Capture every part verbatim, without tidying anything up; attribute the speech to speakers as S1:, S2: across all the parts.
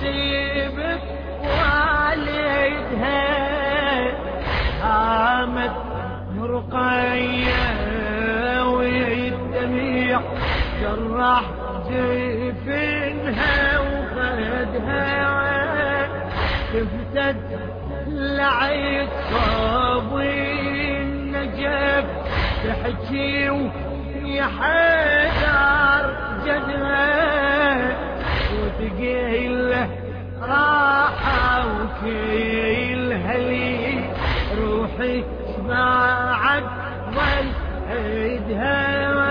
S1: تصيب والدها هامت رقية والدميع جرح جفنها وخدها تفتد لعيد صابي النجف تحكي يا حيدر جدها وتقيل راحة وكيلها لي روحي بعد والعيدها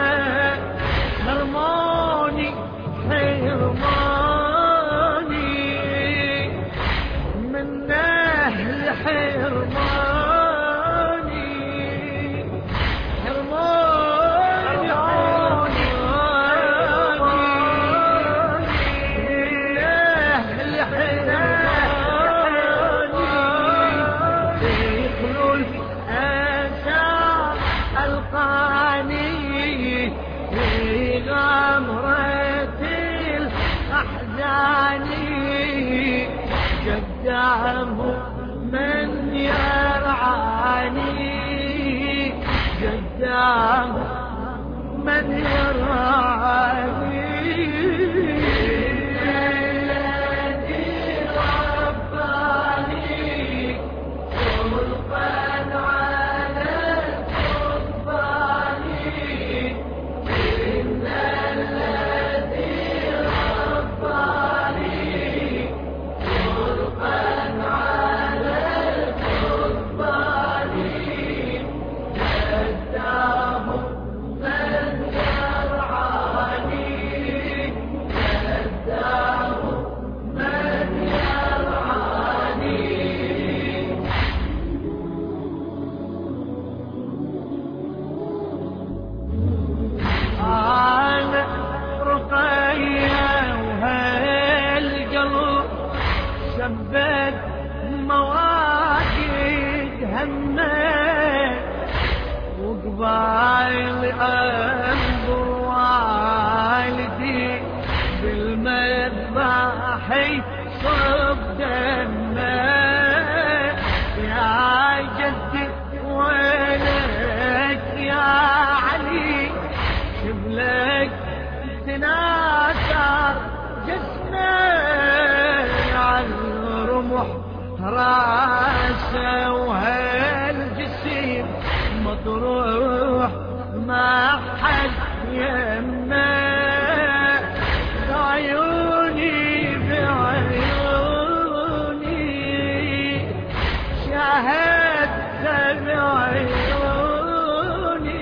S1: حرماني حرماني من أهل حرماني حرماني حرماني من أهل حرماني يخلوا الآثار ألقاني في غمرة الأحزان قدامه من يرعاني قدامه من يرعاني الذي رباني خلقا على القربان إن الذي رباني خلقا على القربان قدامه من يرعاني قدامه من يرعاني أنا رقية وهالقلب سبت مواجد همه وقبايل أنظر والدي بالمذبح صب دمه يا جدي وينك يا علي شبلك تناثر جسمه على الرمح راسه وهالجسيم مطروح ما حد يمه بعيوني بعيوني شاهدت بعيوني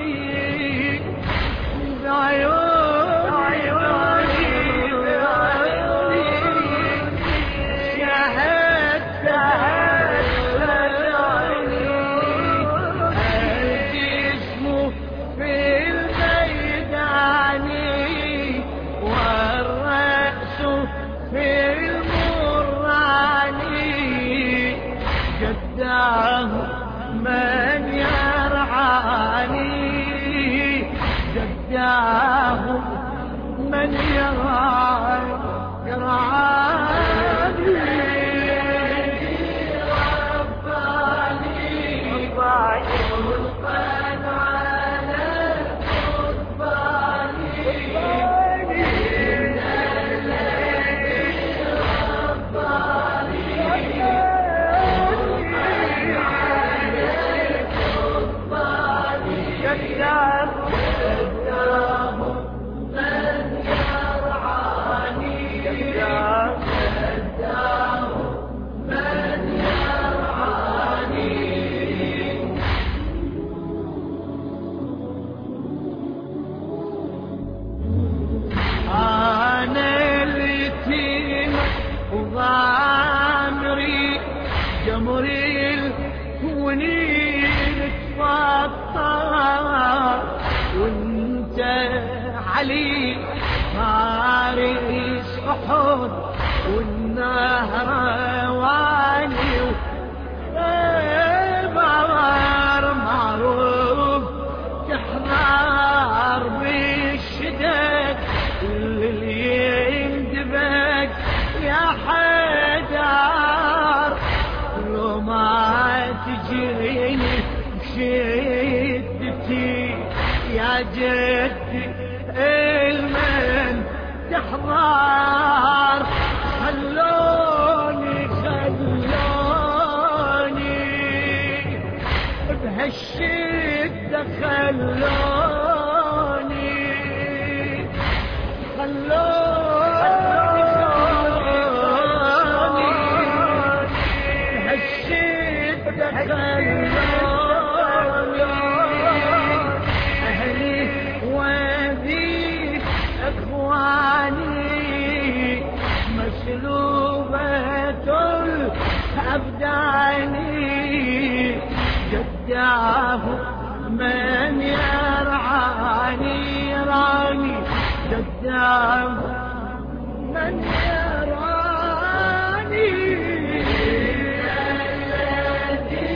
S1: بعيوني بعيوني شاهدت الجسم في الميدان والرأس في المران قداه من يرعاني قداه من يرعاني يرعاني رباني خلقا على القربان إن الذي رباني خلقا على القربان قدامه قدامه من يرعاني قدامه من يرعاني أنا اليتيم وغامري جمري الونين تفطر وانت علي فارس أحد والنهر واني وغير معروف تحضر بالشدد اللي يندبك يا حي جدتي يا جدي المن تحضر خلوني خلوني بهالشدة خلوني خلوني خلوني بهالشدة خلوني أهلي وذي أخواني مسلوبة الأبداني جداه من يرعاني راني جداه من يرعاني الذي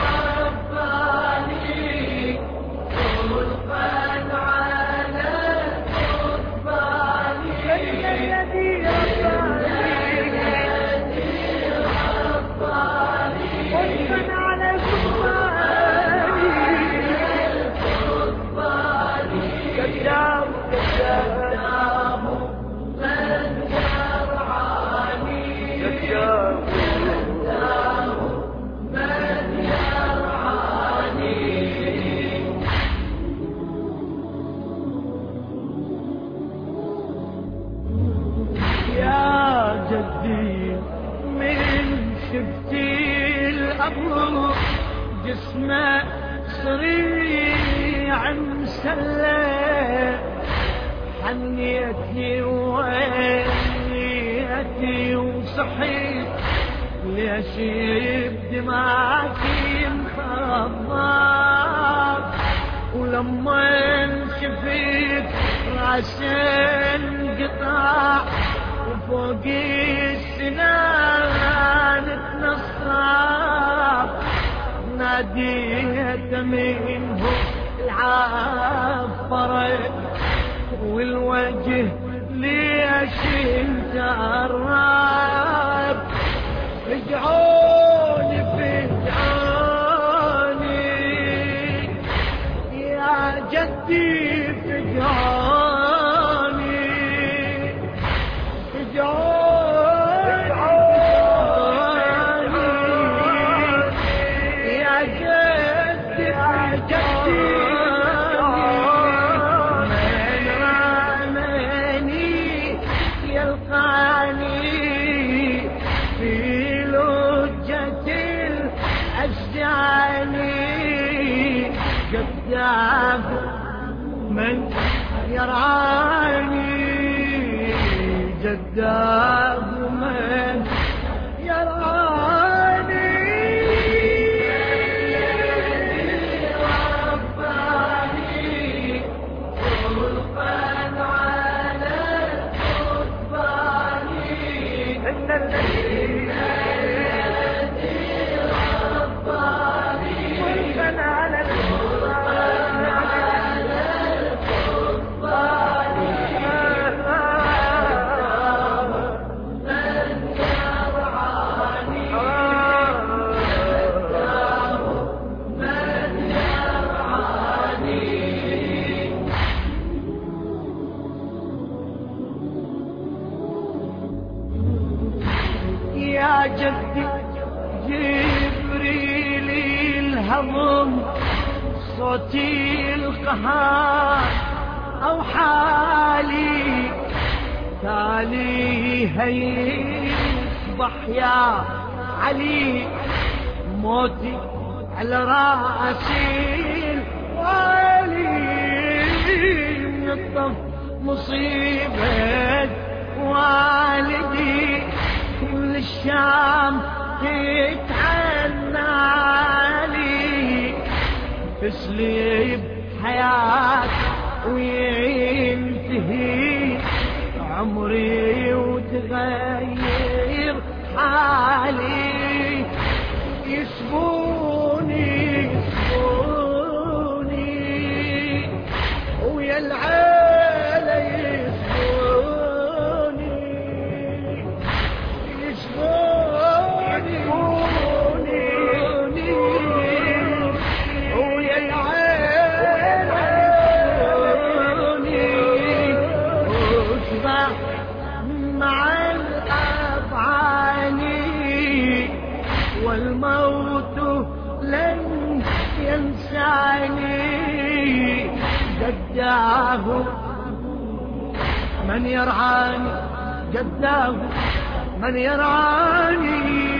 S1: رباني خلقا على قرباني الذي جسمه صريع مسلح حنيتي وعينيتي وصحيت ليش بدمعتي مخضر ولما شفيت راسي انقطع وفوق السنان تنصب ناديت منه العفرة والوجه ليش انت الراب فجعوني فجعوني يا جدي فجعوني فجعوني جداه من يرعاني جداه من يرعاني رباني خلقا على قرباني إن الذي رباني خلقا على يا جدي جبريل الهضم صوتي القهار أو حالي تالي هيصبح يا علي موتي على راسي الوالي من الطف مصيبة والدي كل الشام تتعنى علي تسليب حياة وينتهي عمري وتغير حالي يسبوني يسبوني ويا العيلة يسبوني يسبوني والموت لن ينساني جداه من يرعاني جداه من يرعاني